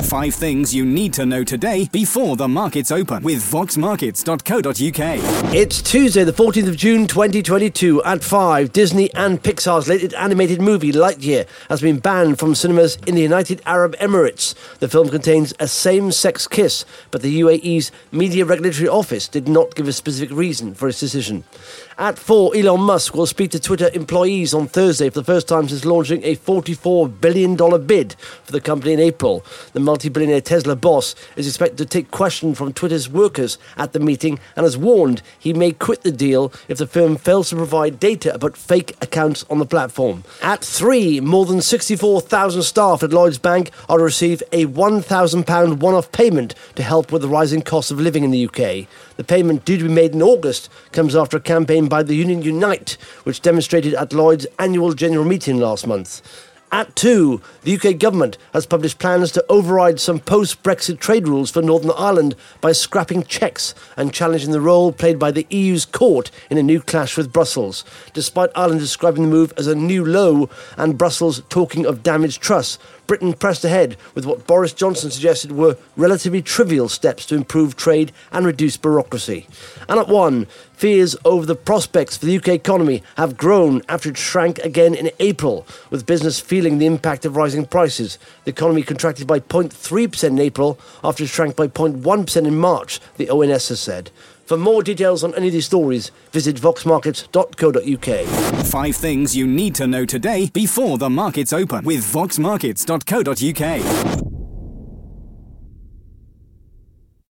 5 things you need to know today before the markets open with voxmarkets.co.uk. It's Tuesday, the 14th of June 2022 at 5. Disney and Pixar's latest animated movie, Lightyear, has been banned from cinemas in the United Arab Emirates. The film contains a same-sex kiss, but the UAE's Media Regulatory Office did not give a specific reason for its decision. At 4, Elon Musk will speak to Twitter employees on Thursday for the first time since launching a $44 billion bid for the company in April. The multi-billionaire Tesla boss is expected to take questions from Twitter's workers at the meeting and has warned he may quit the deal if the firm fails to provide data about fake accounts on the platform. At 3, more than 64,000 staff at Lloyds Bank are to receive a £1,000 one-off payment to help with the rising cost of living in the UK. The payment, due to be made in August, comes after a campaign by the union Unite, which demonstrated at Lloyd's annual general meeting last month. At 2, the UK government has published plans to override some post-Brexit trade rules for Northern Ireland by scrapping checks and challenging the role played by the EU's court in a new clash with Brussels. Despite Ireland describing the move as a new low and Brussels talking of damaged trust, Britain pressed ahead with what Boris Johnson suggested were relatively trivial steps to improve trade and reduce bureaucracy. And at 1, fears over the prospects for the UK economy have grown after it shrank again in April, with business feeling the impact of rising prices. The economy contracted by 0.3% in April after it shrank by 0.1% in March, the ONS has said. For more details on any of these stories, visit voxmarkets.co.uk. 5 things you need to know today before the markets open with voxmarkets.co.uk.